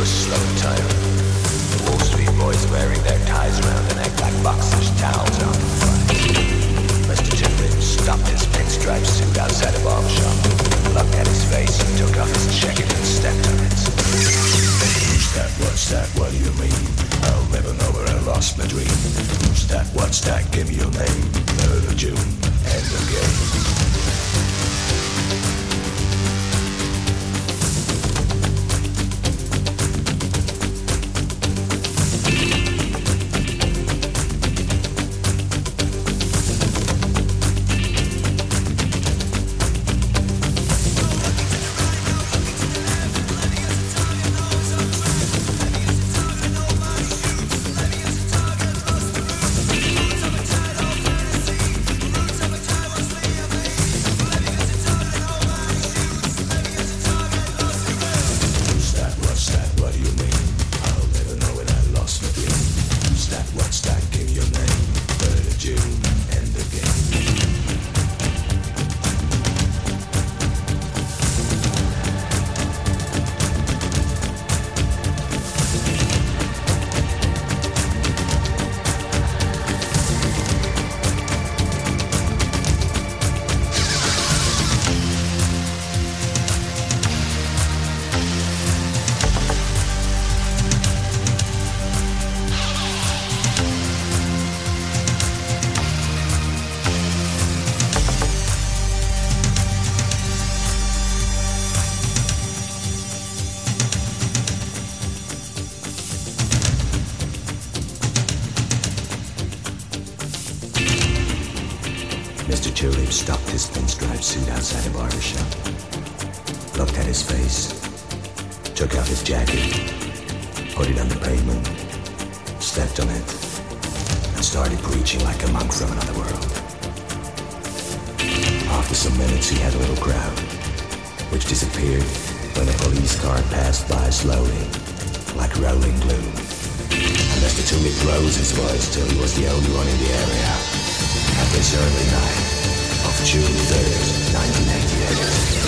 slow time. The Wall Street boys wearing their ties around their neck like boxers' towels on the front. Mr. Timlin stopped his pinstripe suit outside a barber shop, looked at his face and took off his jacket and stepped on it. Who's that? What's that? What do you mean? I'll never know where I lost my dream. Who's that? What's that? Give me your name. 3rd of June, end of game. Mr. Tulip stopped his pinstripe suit outside a barber shop, looked at his face, took off his jacket, put it on the pavement, stepped on it, and started preaching like a monk from another world. After some minutes, he had a little crowd, which disappeared when a police car passed by slowly, like rolling gloom. And Mr. Tulip rose his voice till he was the only one in the area. At this early night of June 3rd, 1988.